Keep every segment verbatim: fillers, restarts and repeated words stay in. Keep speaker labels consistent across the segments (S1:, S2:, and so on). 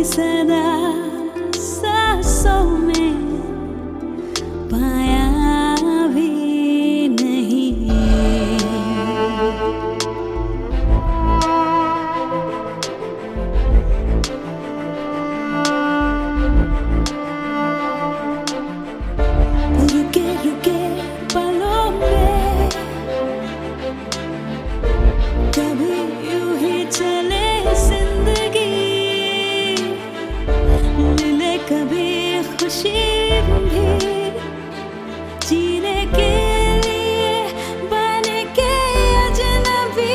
S1: सदा सांसों में पाया भी नहीं। रुके रुके पलों में कभी यूं ही चले जिंदगी, मिले कभी खुशी भी, जीने के लिए बन के अजनबी।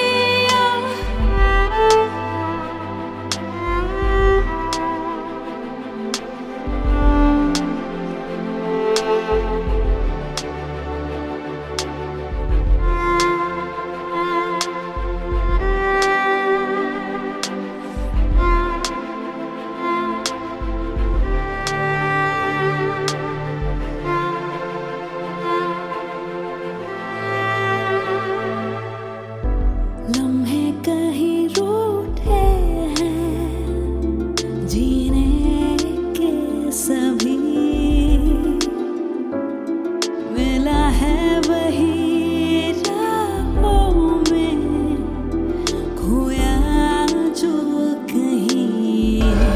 S1: लम्हे कहीं रूठे हैं जीने के सभी, मिला है वही राहों में खोया जो कहीं।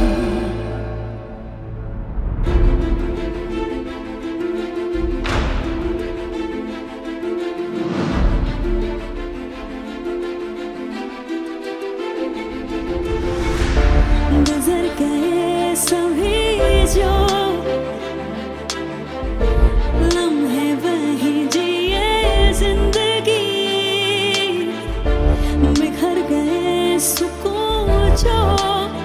S1: गुजर गए सभी जो लम्हे वही जिए जिंदगी, बिखर गए सुकून जो